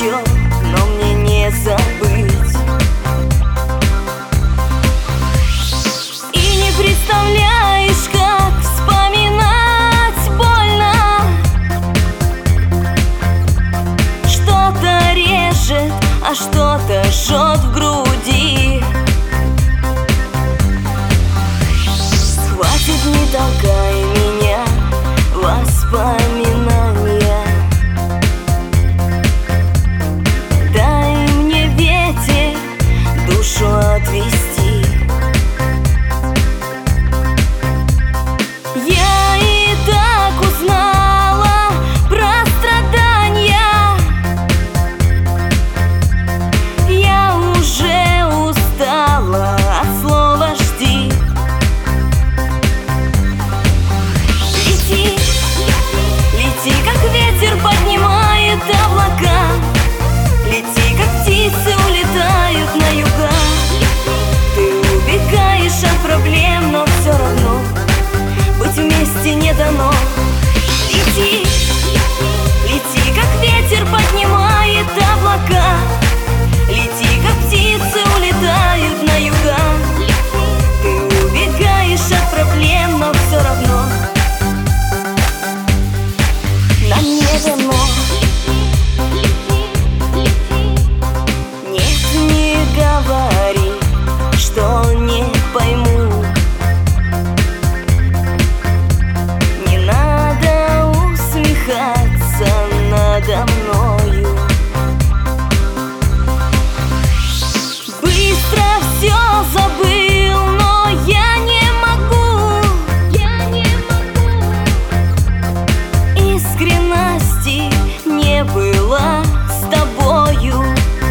еще, но мне не забыть. И не представляешь, как вспоминать больно. Что-то режет, а что-то жжет в груди. Хватит, не толкай меня, воспоминания. Дай мне ветер душу отвести. Я и так узнала про страдания. Я уже устала от слова «жди». Лети, лети, как ветер поднимает облака. Лети, как птицы улетают на юга. Ты убегаешь от проблем, но все равно быть вместе не дано. Лети, лети, как ветер поднимает облака. Лети, как птицы улетают на юга. Ты убегаешь от проблем, но все равно нам не дано. Нет, не говори, что не пойму. Не надо усмехаться надо мною. Быстро все забыл, но я не могу. Искренности не было с тобою.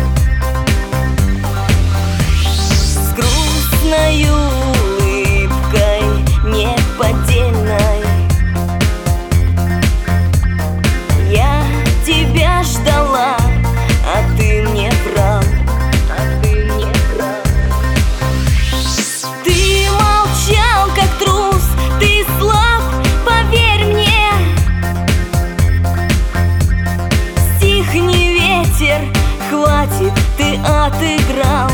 С грустной улыбкой неподдельной я тебя ждала, а ты мне врал. Ты молчал, как трус, ты слаб, поверь мне. Стихни, ветер, хватит, ты отыграл.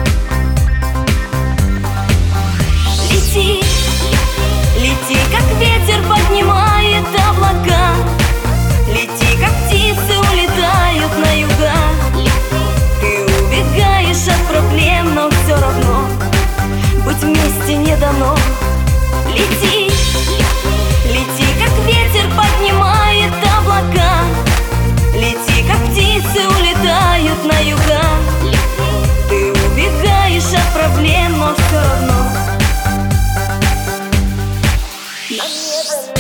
Лети, лети, как ветер поднимает облака. Лети, как птицы улетают на юга. Ты убегаешь от проблем, но все равно быть вместе не дано. Лети, лети, как ветер поднимает облака. Лети, как птицы улетают на юга. Ты убегаешь от проблем, но все равно нам не дано.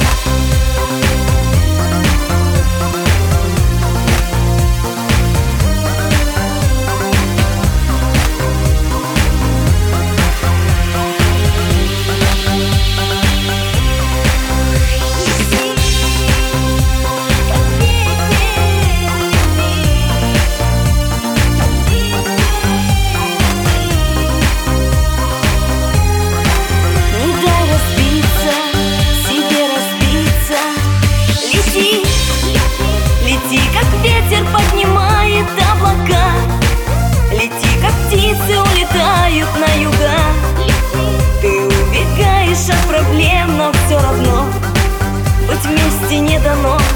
Лети, как ветер поднимает облака. Лети, как птицы улетают на юга. Ты убегаешь от проблем, но все равно быть вместе не дано.